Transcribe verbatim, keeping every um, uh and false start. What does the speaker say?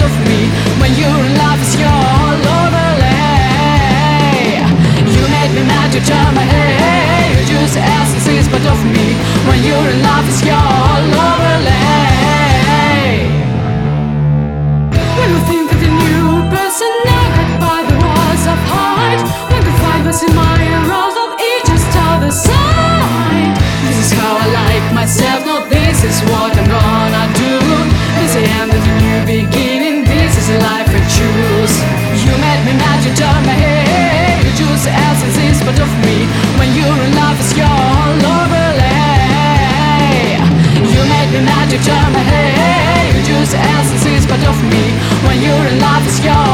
of me. When you're in love, it's your overlay. You made me mad, you turn my head. You just essence is part of me. When you're in love, it's your overlay. When you think of the new person, now got by the walls of heart. When the fight was in my world of each just other side. This is how I like myself, no, this is what I'm gonna do. This is the end of the new beginning, this is the life I choose. You made me mad, you turned my head. You choose essence is part of me. When you're in love, it's your overlay. You made me mad, you turned my head. You choose essence is part of me. When you're in love, it's your